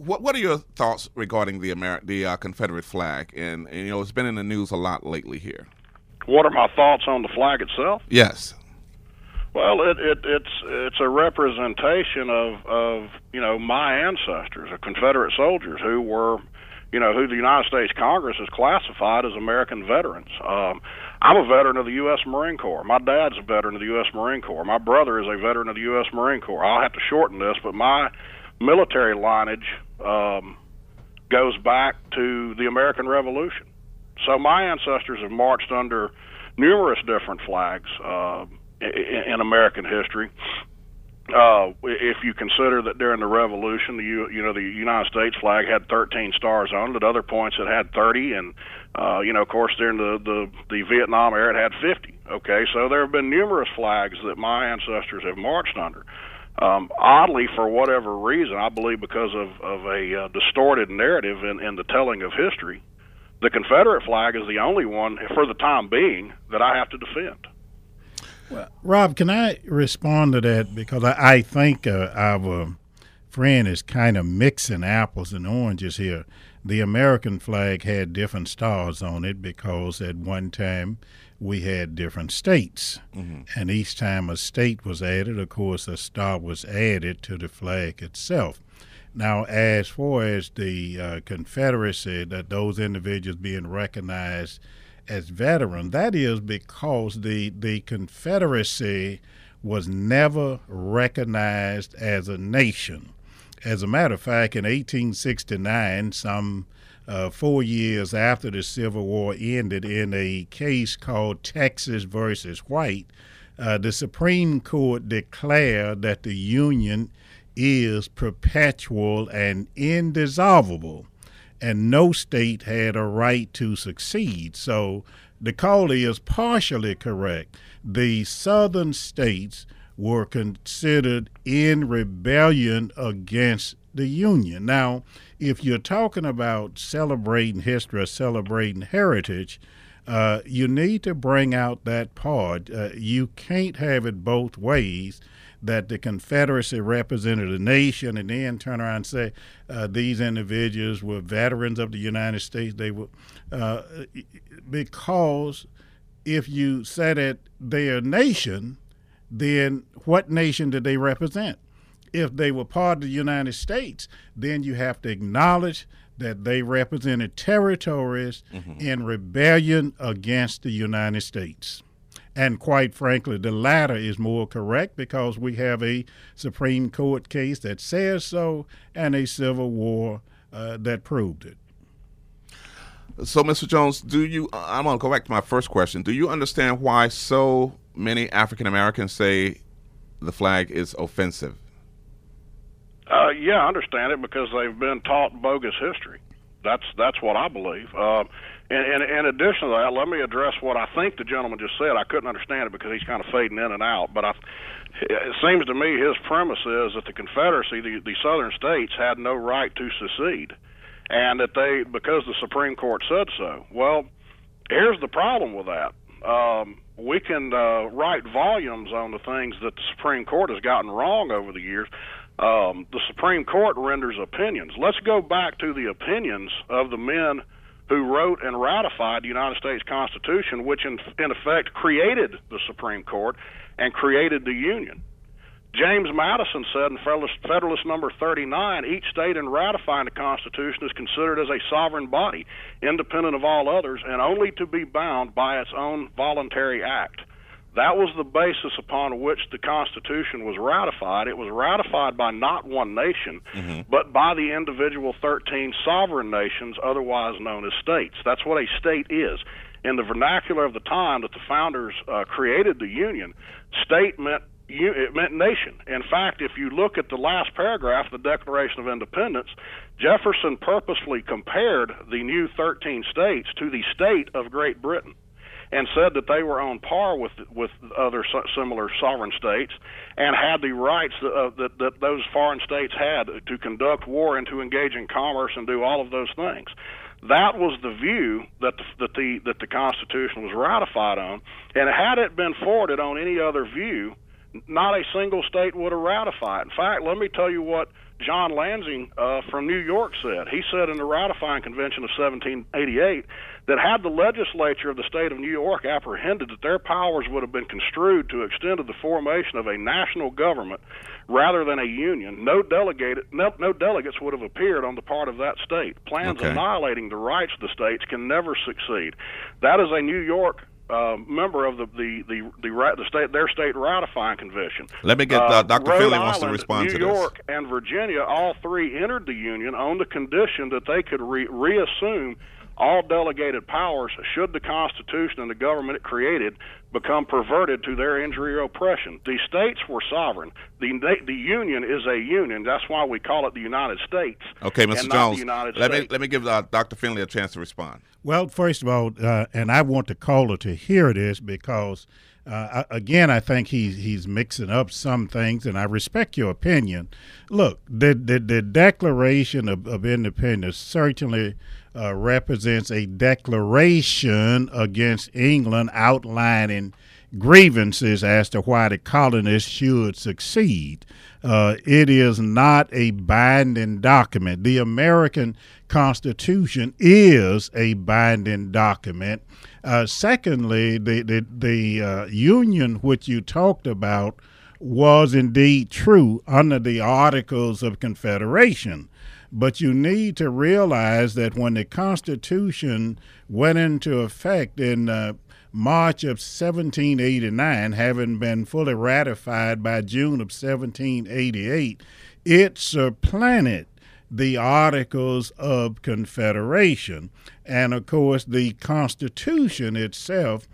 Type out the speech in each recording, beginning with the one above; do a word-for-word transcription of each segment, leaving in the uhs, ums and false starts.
what what are your thoughts regarding the Ameri- the uh, Confederate flag? And, and you know, it's been in the news a lot lately here. What are my thoughts on the flag itself? Yes. Well, it, it it's it's a representation of of you know my ancestors, of Confederate soldiers who were, you know, who the United States Congress has classified as American veterans. Um, I'm a veteran of the U S Marine Corps. My dad's a veteran of the U S Marine Corps. My brother is a veteran of the U S Marine Corps. I'll have to shorten this, but my military lineage um, goes back to the American Revolution. So my ancestors have marched under numerous different flags uh, in, in American history. Uh, if you consider that during the Revolution, the you know the United States flag had thirteen stars on it. At other points, it had thirty, and uh, you know, of course, during the, the the Vietnam era, it had fifty. Okay, so there have been numerous flags that my ancestors have marched under. Um, oddly, for whatever reason, I believe because of of a uh, distorted narrative in, in the telling of history, the Confederate flag is the only one, for the time being, that I have to defend. Well, Rob, can I respond to that? Because I, I think uh, our friend is kind of mixing apples and oranges here. The American flag had different stars on it because at one time we had different states. Mm-hmm. And each time a state was added, of course, a star was added to the flag itself. Now, as far as the uh, Confederacy, that those individuals being recognized as veterans, that is because the the Confederacy was never recognized as a nation. As a matter of fact, in eighteen sixty-nine, some uh, four years after the Civil War ended, in a case called Texas versus White, uh, the Supreme Court declared that the Union is perpetual and indissoluble, and no state had a right to succeed. So the call is partially correct. The southern states were considered in rebellion against the Union. Now, if you're talking about celebrating history or celebrating heritage, uh, you need to bring out that part. Uh, you can't have it both ways, that the Confederacy represented a nation and then turn around and say uh, these individuals were veterans of the United States. They were uh, because if you say that they're a nation, then what nation did they represent? If they were part of the United States, then you have to acknowledge that they represented territories mm-hmm. in rebellion against the United States. And quite frankly, the latter is more correct because we have a Supreme Court case that says so and a Civil War uh, that proved it. So, Mister Jones, do you, I'm going to go back to my first question. Do you understand why so many African Americans say the flag is offensive? Uh, yeah, I understand it because they've been taught bogus history. That's that's what I believe. Uh, and, and in addition to that, let me address what I think the gentleman just said. I couldn't understand it because he's kind of fading in and out. But I, it seems to me his premise is that the Confederacy, the, the southern states, had no right to secede, and that they, because the Supreme Court said so. Well, here's the problem with that. Um, we can uh, write volumes on the things that the Supreme Court has gotten wrong over the years. Um, the Supreme Court renders opinions. Let's go back to the opinions of the men who wrote and ratified the United States Constitution, which in, in effect created the Supreme Court and created the Union. James Madison said in Federalist, Federalist number thirty-nine, each state in ratifying the Constitution is considered as a sovereign body, independent of all others, and only to be bound by its own voluntary act. That was the basis upon which the Constitution was ratified. It was ratified by not one nation, mm-hmm. but by the individual thirteen sovereign nations, otherwise known as states. That's what a state is. In the vernacular of the time that the founders uh, created the Union, state meant it meant nation. In fact, if you look at the last paragraph of the Declaration of Independence, Jefferson purposefully compared the new thirteen states to the state of Great Britain, and said that they were on par with with other similar sovereign states and had the rights that, uh, that, that those foreign states had to conduct war and to engage in commerce and do all of those things. That was the view that the, that the that the Constitution was ratified on, and had it been forwarded on any other view, not a single state would have ratified. In fact, let me tell you what John Lansing uh, from New York said. He said in the ratifying convention of seventeen eighty-eight that had the legislature of the state of New York apprehended that their powers would have been construed to extend to the formation of a national government rather than a union, no, delegated, no, no delegates would have appeared on the part of that state. Plans okay. annihilating the rights of the states can never succeed. That is a New York Uh, member of the the the, the, the state their state ratifying convention. Let me get uh, Doctor Rhode Finley Island, wants to respond New to York this. and Virginia, all three entered the union on the condition that they could re- reassume all delegated powers should the Constitution and the government it created become perverted to their injury or oppression. The states were sovereign. The the union is a union. That's why we call it the United States. Okay, Mister and not Jones, the United let States. me let me give uh, Doctor Finley a chance to respond. Well, first of all, uh, and I want the caller to hear this because, uh, I, again, I think he's he's mixing up some things, and I respect your opinion. Look, the the, the Declaration of, of Independence certainly uh, represents a declaration against England outlining grievances as to why the colonists should succeed. Uh, it is not a binding document. The American Constitution is a binding document. Uh, secondly, the the, the uh, union which you talked about was indeed true under the Articles of Confederation. But you need to realize that when the Constitution went into effect in uh, March of seventeen eighty-nine, having been fully ratified by June of seventeen eighty-eight, it supplanted the Articles of Confederation. And, of course, the Constitution itself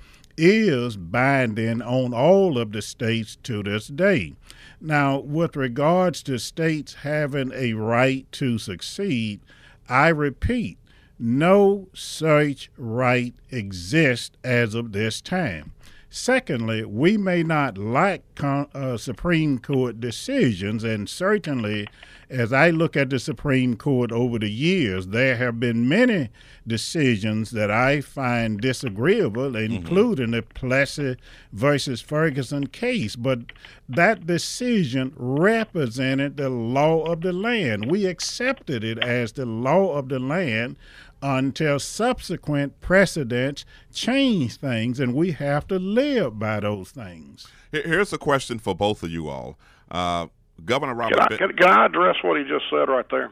is binding on all of the states to this day. Now, with regards to states having a right to succeed, I repeat, no such right exists as of this time. Secondly, we may not like con- uh, Supreme Court decisions, and certainly as I look at the Supreme Court over the years, there have been many decisions that I find disagreeable, including mm-hmm. the Plessy versus Ferguson case. But that decision represented the law of the land. We accepted it as the law of the land until subsequent precedents change things, and we have to live by those things. Here's a question for both of you all. Uh, Governor Robert can I, can, can I address what he just said right there?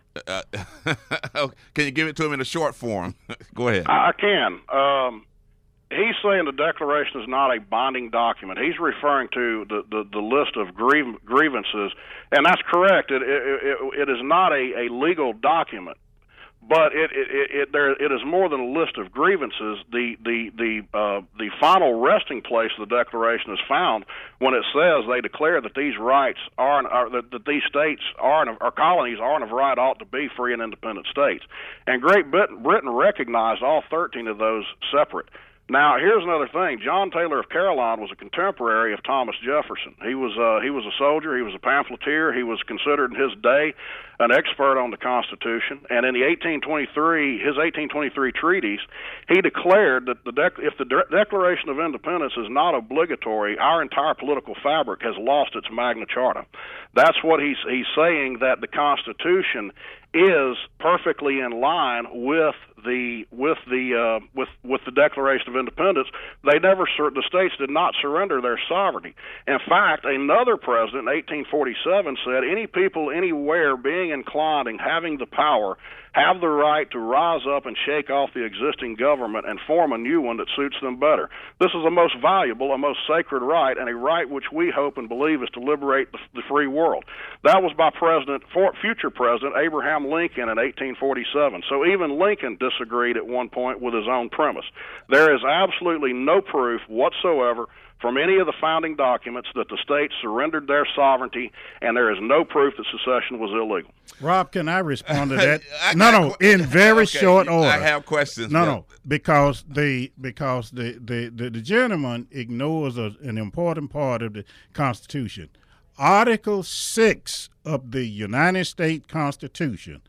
Uh, can you give it to him in a short form? Go ahead. I, I can. Um, he's saying the Declaration is not a binding document. He's referring to the, the, the list of griev- grievances, and that's correct. It, it, it, it is not a, a legal document. But it it, it it there it is more than a list of grievances. The the the uh, the final resting place of the Declaration is found when it says they declare that these rights are, are that, that these states are or colonies are and of right ought to be free and independent states. And Great Britain, Britain recognized all thirteen of those separate. Now, here's another thing. John Taylor of Caroline was a contemporary of Thomas Jefferson. He was uh, he was a soldier. He was a pamphleteer. He was considered in his day an expert on the Constitution. And in the eighteen twenty-three, his eighteen twenty-three treatise, he declared that the dec- if the De- Declaration of Independence is not obligatory, our entire political fabric has lost its Magna Charta. That's what he's he's saying, that the Constitution is perfectly in line with the with the uh, with with the Declaration of Independence. They never sur- the states did not surrender their sovereignty. In fact, another president in eighteen forty-seven said, "Any people anywhere being inclined and having the power have the right to rise up and shake off the existing government and form a new one that suits them better. This is a most valuable, a most sacred right, and a right which we hope and believe is to liberate the, the free world." That was by President, for, future President Abraham Lincoln in eighteen forty-seven. So even Lincoln disagreed at one point with his own premise. There is absolutely no proof whatsoever from any of the founding documents that the states surrendered their sovereignty, and there is no proof that secession was illegal. Rob, can I respond to that? no, no, in very okay, short order. I have questions. No, yeah. no, because the because the the, the, the gentleman ignores a, an important part of the Constitution. Article six of the United States Constitution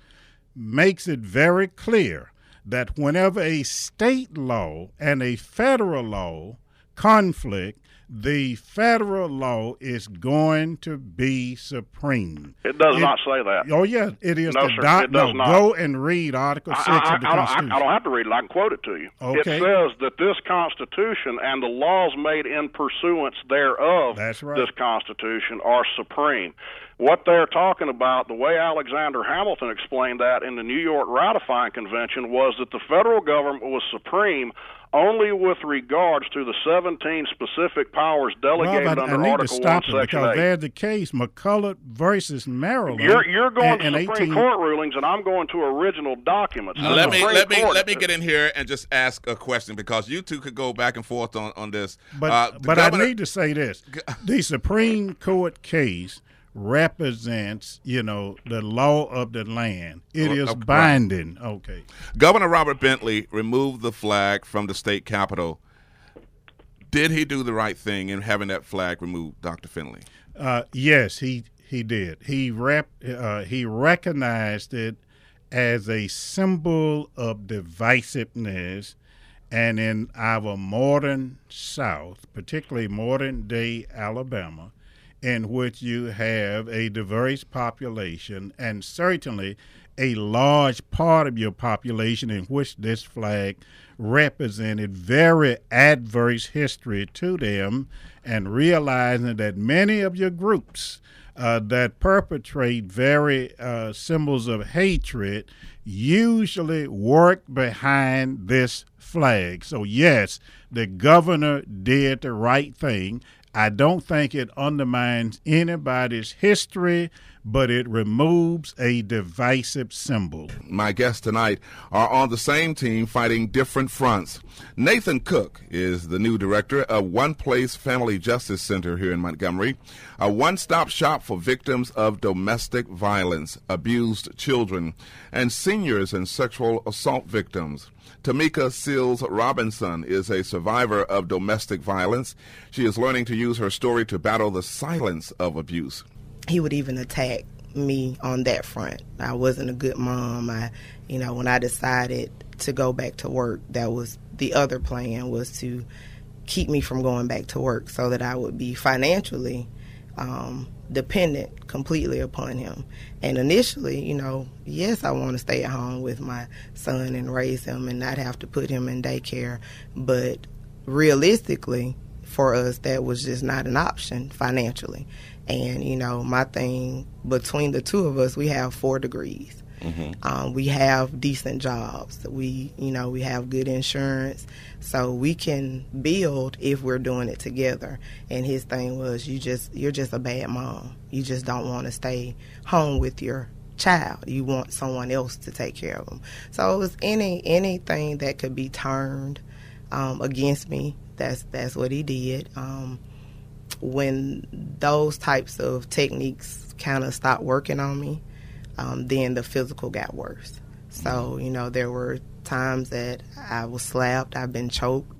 makes it very clear that whenever a state law and a federal law conflict, The federal law is going to be supreme. It does it, not say that. Oh, yeah, it is. No, the sir, dot, it does no, not. Go and read Article six I, I, of the I, don't, Constitution. I, I don't have to read it. I can quote it to you. Okay. It says that this Constitution and the laws made in pursuance thereof That's right. this Constitution are supreme. What they're talking about, the way Alexander Hamilton explained that in the New York Ratifying Convention, was that the federal government was supreme only with regards to the seventeen specific powers delegated Rob, I, under I need Article to stop one, it Section because eight. there's the case, McCulloch versus Maryland. You're, you're going and, to and Supreme eighteen Court rulings, and I'm going to original documents. Now, The let me Supreme let me Court- let me get in here and just ask a question, because you two could go back and forth on, on this. But Uh, the but governor- I need to say this: the Supreme Court case represents, you know, the law of the land. It Well, is okay, binding. Okay. Governor Robert Bentley removed the flag from the state capitol. Did he do the right thing in having that flag removed, Doctor Finley? Uh, yes, he he did. He rep, uh, he recognized it as a symbol of divisiveness, and in our modern South, particularly modern day Alabama, in which you have a diverse population and certainly a large part of your population in which this flag represented very adverse history to them, and realizing that many of your groups uh, that perpetrate very uh, symbols of hatred usually work behind this flag. So yes, the governor did the right thing. I don't think it undermines anybody's history, but it removes a divisive symbol. My guests tonight are on the same team fighting different fronts. Nathan Cook is the new director of One Place Family Justice Center here in Montgomery, a one-stop shop for victims of domestic violence, abused children, and seniors and sexual assault victims. Tamika Seals Robinson is a survivor of domestic violence. She is learning to use her story to battle the silence of abuse. He would even attack me on that front. I wasn't a good mom. I, you know, when I decided to go back to work, that was the other plan, was to keep me from going back to work so that I would be financially um, dependent completely upon him. And initially, you know, yes, I want to stay at home with my son and raise him and not have to put him in daycare. But realistically, for us, that was just not an option financially. And, you know, my thing, between the two of us, we have four degrees. Mm-hmm. Um, we have decent jobs. We, you know, we have good insurance. So we can build if we're doing it together. And his thing was, you just, you're just a bad mom. You just don't want to stay home with your child. You want someone else to take care of them. So it was any anything that could be turned um, against me. That's that's what he did. Um, when those types of techniques kind of stopped working on me, um, then the physical got worse. So, you know, there were times that I was slapped, I've been choked,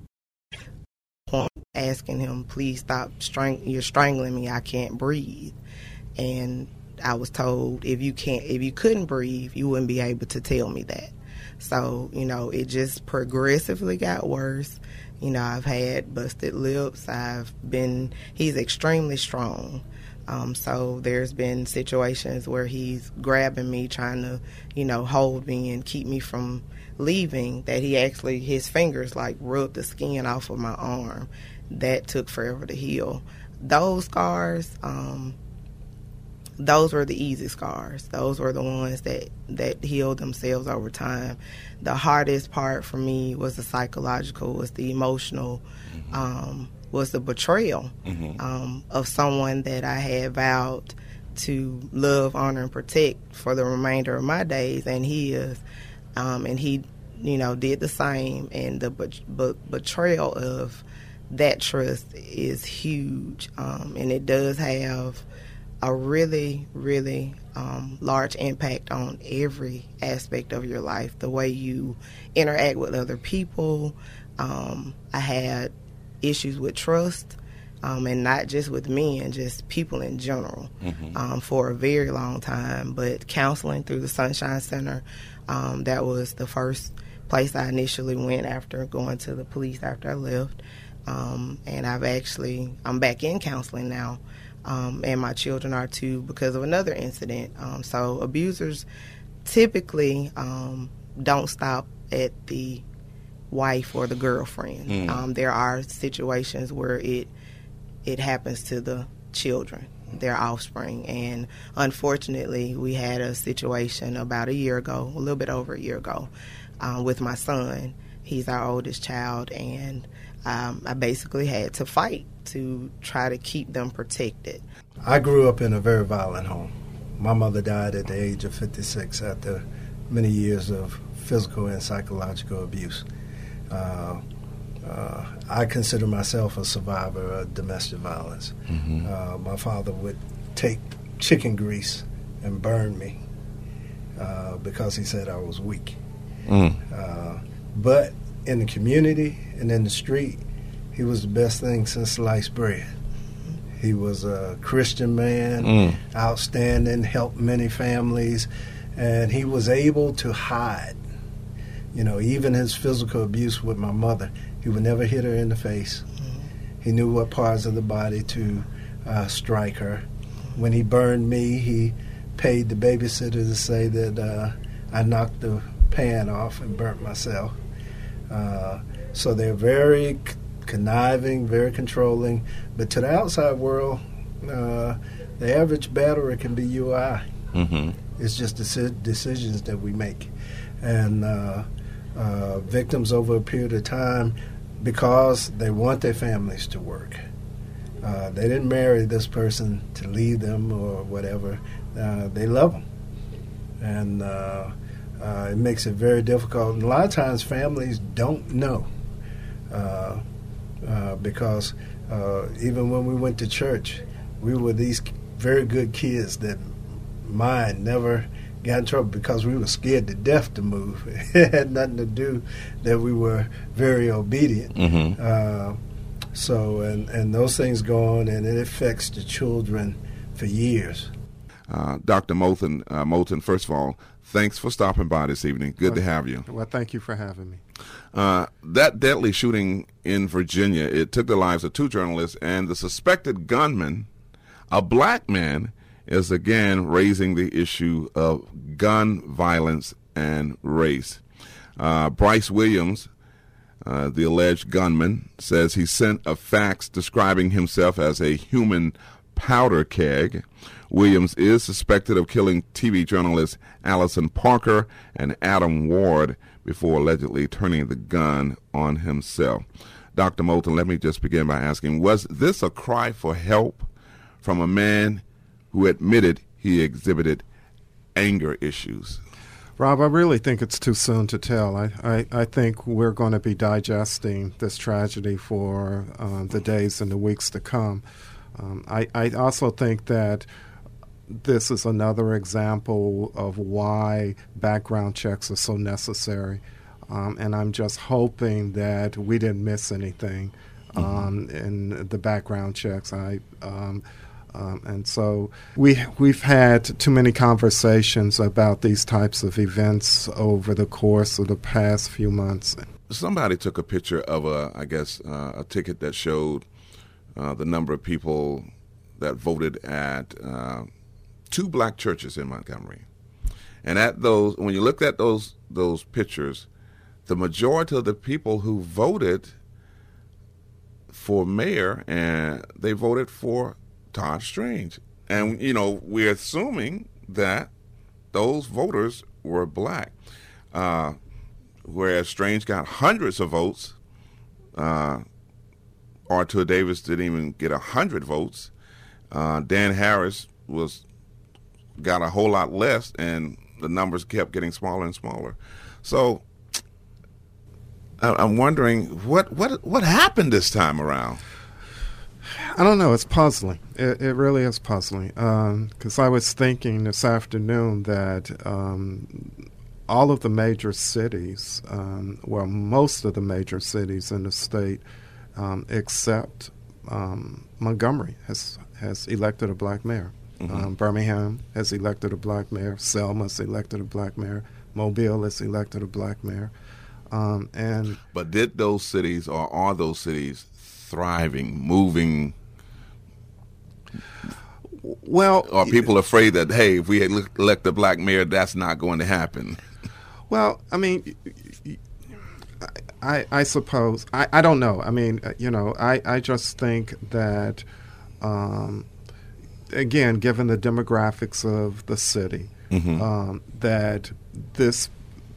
asking him, please stop, strang- you're strangling me, I can't breathe. And I was told, if you can't, if you couldn't breathe, you wouldn't be able to tell me that. So, you know, it just progressively got worse. You know, I've had busted lips. I've been, he's extremely strong. Um, so there's been situations where he's grabbing me, trying to, you know, hold me and keep me from leaving, that he actually, his fingers like rubbed the skin off of my arm. That took forever to heal. Those scars, um, those were the easy scars. Those were the ones that, that healed themselves over time. The hardest part for me was the psychological, was the emotional, mm-hmm. um, was the betrayal mm-hmm. um, of someone that I had vowed to love, honor, and protect for the remainder of my days, and he is, um, and he, you know, did the same. And the be- be- betrayal of that trust is huge, um, and it does have a really, really um, large impact on every aspect of your life, the way you interact with other people. Um, I had issues with trust, um, and not just with men, just people in general, mm-hmm. um, for a very long time. But counseling through the Sunshine Center, um, that was the first place I initially went after going to the police after I left. Um, and I've actually, I'm back in counseling now, um, and my children are too because of another incident. Um, so abusers typically um, don't stop at the wife or the girlfriend. Mm. Um, there are situations where it it happens to the children, their offspring. And unfortunately, we had a situation about a year ago, a little bit over a year ago, uh, with my son. He's our oldest child, and um, I basically had to fight to try to keep them protected. I grew up in a very violent home. My mother died at the age of fifty-six after many years of physical and psychological abuse. Uh, uh, I consider myself a survivor of domestic violence. Mm-hmm. Uh, my father would take chicken grease and burn me uh, because he said I was weak. Mm. Uh, but in the community and in the street, he was the best thing since sliced bread. He was a Christian man, mm. outstanding, helped many families, and he was able to hide. You know, even his physical abuse with my mother, he would never hit her in the face. Mm-hmm. He knew what parts of the body to uh, strike her. When he burned me, he paid the babysitter to say that uh, I knocked the pan off and burnt myself. Uh, so they're very c- conniving, very controlling. But to the outside world, uh, the average batterer can be you or I. Mm-hmm. It's just deci- decisions that we make. And uh, uh, victims over a period of time, because they want their families to work. Uh, they didn't marry this person to leave them or whatever. Uh, they love them. And uh, uh, it makes it very difficult. And a lot of times families don't know uh, uh, because uh, even when we went to church, we were these very good kids that mine never got in trouble because we were scared to death to move. It had nothing to do that we were very obedient. Mm-hmm. Uh, so, and, and those things go on, and it affects the children for years. Uh, Doctor Moulton, uh, Moulton, first of all, thanks for stopping by this evening. Good well, to have you. Well, thank you for having me. Uh, that deadly shooting in Virginia, it took the lives of two journalists, and the suspected gunman, a black man, is again raising the issue of gun violence and race. Uh, Bryce Williams, uh, the alleged gunman, says he sent a fax describing himself as a human powder keg. Williams is suspected of killing T V journalists Allison Parker and Adam Ward before allegedly turning the gun on himself. Doctor Moulton, let me just begin by asking, was this a cry for help from a man who admitted he exhibited anger issues? Rob, I really think it's too soon to tell. I, I, I think we're going to be digesting this tragedy for uh, the days and the weeks to come. Um, I, I also think that this is another example of why background checks are so necessary. Um, and I'm just hoping that we didn't miss anything um, mm-hmm. in the background checks. I um, Um, and so we, we've had too many conversations about these types of events over the course of the past few months. Somebody took a picture of, a, I guess, uh, a ticket that showed uh, the number of people that voted at uh, two black churches in Montgomery. And at those, when you looked at those those pictures, the majority of the people who voted for mayor, and they voted for Todd Strange. And, you know, we're assuming that those voters were black. Uh, whereas Strange got hundreds of votes, uh, Artur Davis didn't even get a hundred votes. Uh, Dan Harris was got a whole lot less, and the numbers kept getting smaller and smaller. So I, I'm wondering what, what, what happened this time around? I don't know. It's puzzling. It, it really is puzzling. Because um, I was thinking this afternoon that um, all of the major cities, um, well, most of the major cities in the state, um, except um, Montgomery, has has elected a black mayor. Mm-hmm. Um, Birmingham has elected a black mayor. Selma has elected a black mayor. Mobile has elected a black mayor. Um, and but did those cities, or are those cities, thriving, moving? Well, are people afraid that, hey, if we elect a black mayor, that's not going to happen? Well, I mean, I, I suppose, I, I don't know. I mean, you know, I, I just think that, um, again, given the demographics of the city, mm-hmm. um, that this,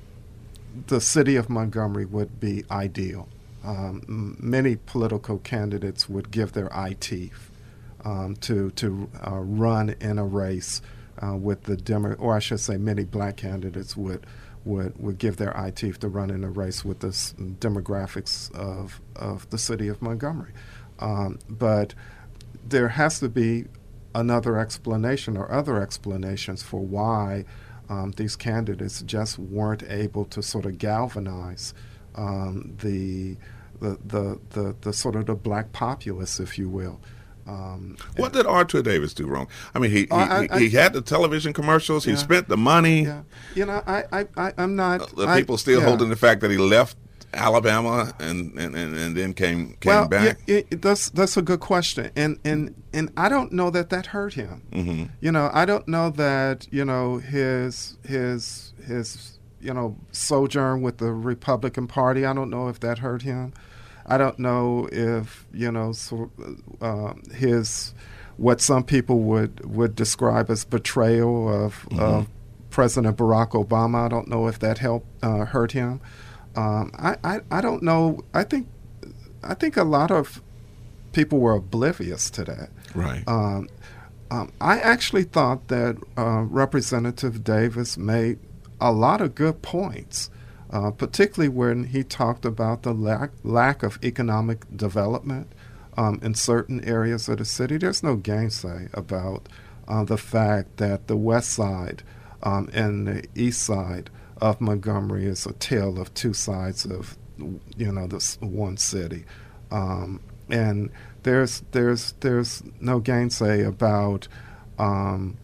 the city of Montgomery would be ideal. Um, many political candidates would give their eye teeth um, to to uh, run in a race uh, with the Demo, or I should say, many black candidates would would would give their eye teeth to run in a race with the s- demographics of of the city of Montgomery. Um, but there has to be another explanation or other explanations for why um, these candidates just weren't able to sort of galvanize um, the, the the the the sort of the black populace, if you will. Um, what did Arthur Davis do wrong? I mean, he he, I, I, he had the television commercials. Yeah, he spent the money. Yeah. You know, I, I, I I'm not. The I, people still yeah. holding the fact that he left Alabama and, and, and, and then came came well, back. Yeah, it, that's that's a good question, and and and I don't know that that hurt him. Mm-hmm. You know, I don't know that you know his his his you know sojourn with the Republican Party. I don't know if that hurt him. I don't know if you know so, uh, his what some people would, would describe as betrayal of, mm-hmm. of President Barack Obama. I don't know if that helped uh, hurt him. Um, I, I I don't know. I think I think a lot of people were oblivious to that. Right. Um, um, I actually thought that uh, Representative Davis made a lot of good points. Uh, particularly when he talked about the lack, lack of economic development um, in certain areas of the city. There's no gainsay about uh, the fact that the west side um, and the east side of Montgomery is a tale of two sides of, you know, this one city. Um, and there's there's there's no gainsay about, um,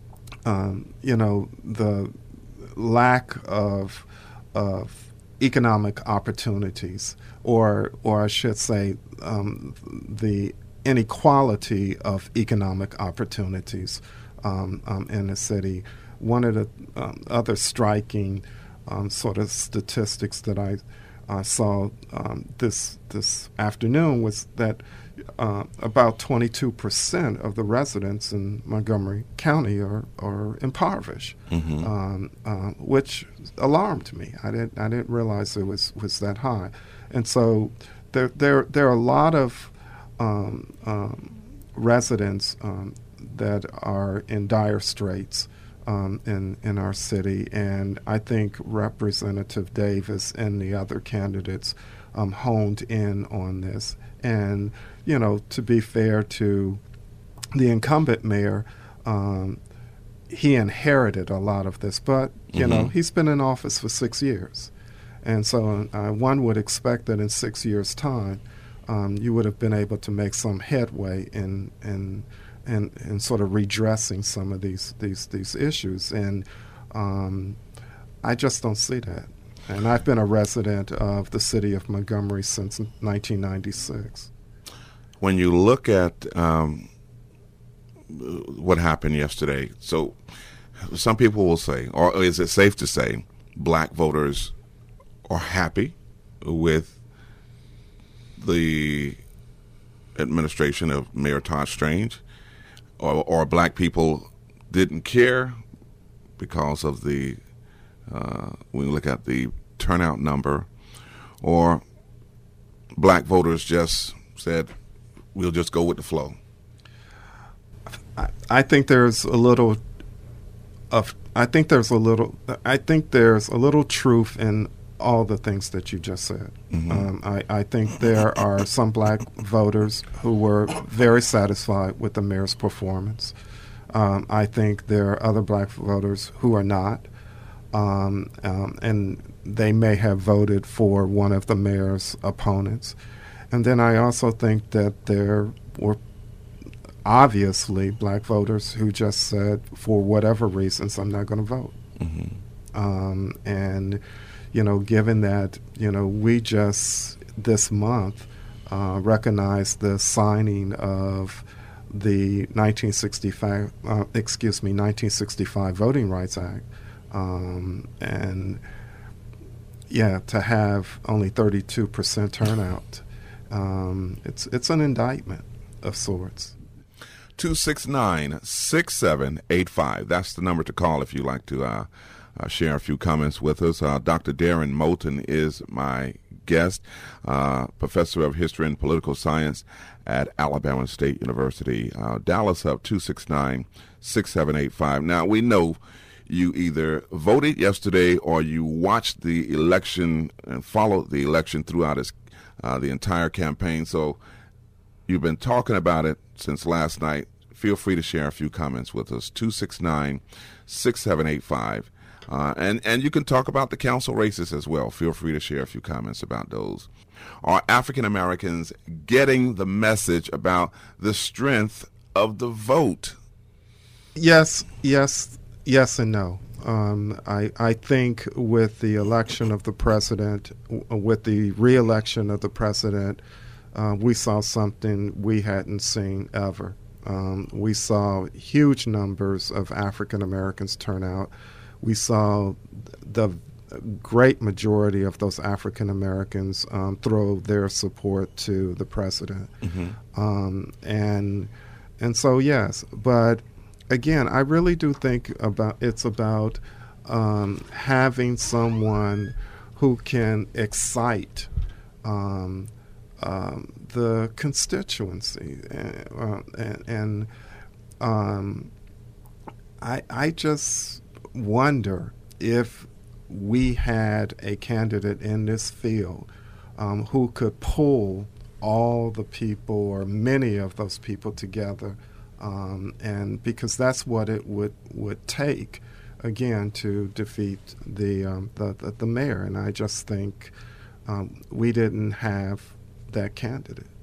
um, you know, the lack of of economic opportunities, or or I should say, um, the inequality of economic opportunities um, um, in the city. One of the um, other striking um, sort of statistics that I uh, saw um, this this afternoon was that uh, about twenty-two percent of the residents in Montgomery County are, are impoverished, mm-hmm. um, uh, which alarmed me. I didn't I didn't realize it was, was that high, and so there there there are a lot of um, um, residents um, that are in dire straits um, in in our city, and I think Representative Davis and the other candidates um, honed in on this. And you know, to be fair to the incumbent mayor, um, he inherited a lot of this, but you mm-hmm. know, he's been in office for six years, and so uh, one would expect that in six years' time, um, you would have been able to make some headway in in in, in sort of redressing some of these these these issues, and um, I just don't see that. And I've been a resident of the city of Montgomery since nineteen ninety-six. When you look at um, what happened yesterday, so some people will say, or is it safe to say, black voters are happy with the administration of Mayor Todd Strange, or, or black people didn't care because of the, uh, when we look at the turnout number, or black voters just said, we'll just go with the flow? I, I think there's a little of, I think there's a little, I think there's a little truth in all the things that you just said. Mm-hmm. Um, I, I think there are some black voters who were very satisfied with the mayor's performance. Um, I think there are other black voters who are not, um, um, and they may have voted for one of the mayor's opponents. And then I also think that there were obviously black voters who just said, for whatever reasons, I'm not going to vote. Mm-hmm. Um, and, you know, given that, you know, we just this month uh, recognized the signing of the nineteen sixty-five, uh, excuse me, nineteen sixty-five Voting Rights Act, um, and yeah, to have only thirty-two percent turnout, um, it's it's an indictment of sorts. two six nine, six seven eight five. That's the number to call if you'd like to uh, uh, share a few comments with us. Uh, Doctor Darren Moulton is my guest, uh, professor of history and political science at Alabama State University. Uh, dial us up, two six nine, six seven eight five. Now, we know you either voted yesterday or you watched the election and followed the election throughout its, uh, the entire campaign. So you've been talking about it since last night. Feel free to share a few comments with us, two six nine, six seven eight five. Uh, and, and you can talk about the council races as well. Feel free to share a few comments about those. Are African Americans getting the message about the strength of the vote? Yes, yes, yes and no. Um, I, I think with the election of the president, w- with the re-election of the president, uh, we saw something we hadn't seen ever. Um, we saw huge numbers of African Americans turn out. We saw the great majority of those African Americans um, throw their support to the president. Mm-hmm. Um, and and so, yes, but again, I really do think about it's about um, having someone who can excite um, um, the constituency, uh, and, and um, I I just wonder if we had a candidate in this field um, who could pull all the people or many of those people together, um, and because that's what it would would take, again, to defeat the um, the, the, the mayor. And I just think um, we didn't have that candidate.